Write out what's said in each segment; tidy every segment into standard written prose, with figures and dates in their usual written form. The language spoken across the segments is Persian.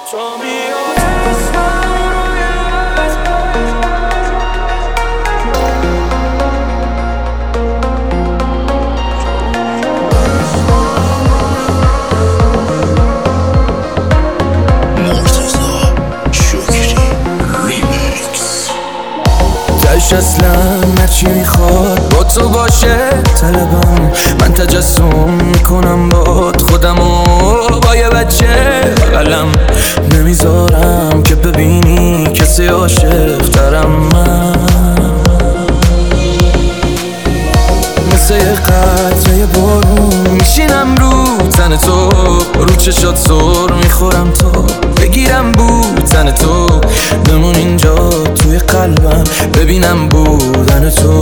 اصلا هرچی میخواد با تو باشه طلبم، من تجسم میکنم باد خودمو با یه بچه بغلم، نمیذارم که ببینی کسی عاشق ترم. من مثل یه قطره بارون میشینم رو تن تو، رو چشات سر میخورم تو بگیرم بودن تو، بمون اینجا توی قلبم ببینم بودن تو.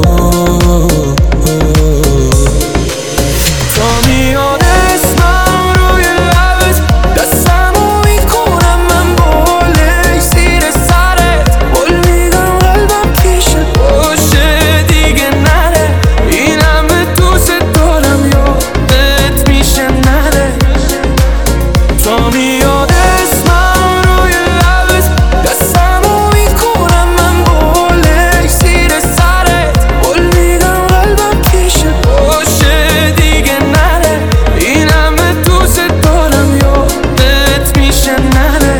تا میاد اسمم روی لبت دستمو میکنم من بالای زیر سرت، قول میدم قلبم پیشت باشه دیگه نره، این همه دوست دارم یادت میشه نره. تا میاد اسمم روی لبت دستمو میکنم من بالای زیر سرت، قول میدم قلبم پیشت باشه دیگه نره، این همه دوست دارم یادت میشه نره.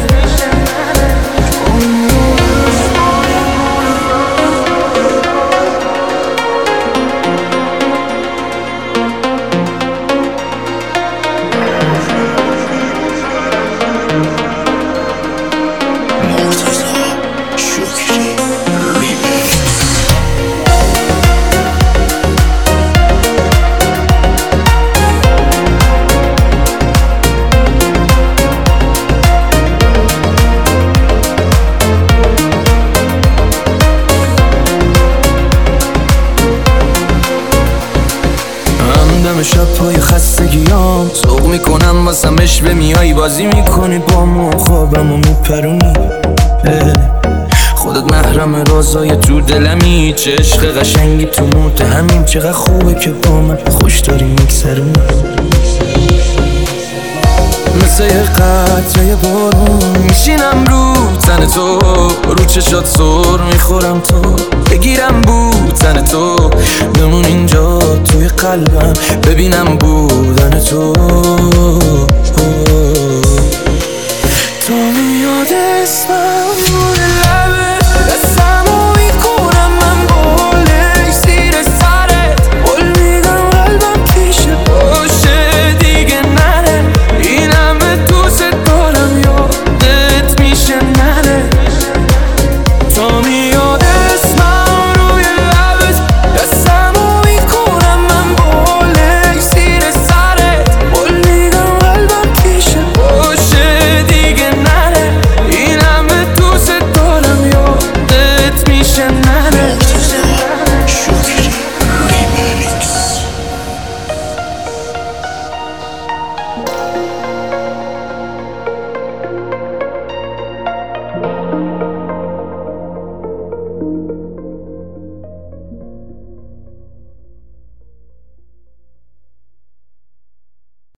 دم شب پای خستگیام سوق میکنم واسمش به میای بازی میکنی با ما خوابمو میپرونی، خودت محرم رازای تو دلمی، چه عشق قشنگی تو متهمیم، چقدر خوبه که با من خوش داری میگذرونی. مثل یه قطره بارون میشینم رو تن تو، رو چشات سر میخورم تو بگیرم بودن تو، بمون اینجا توی قلبم ببینم بودن تو. تا میاد اسمم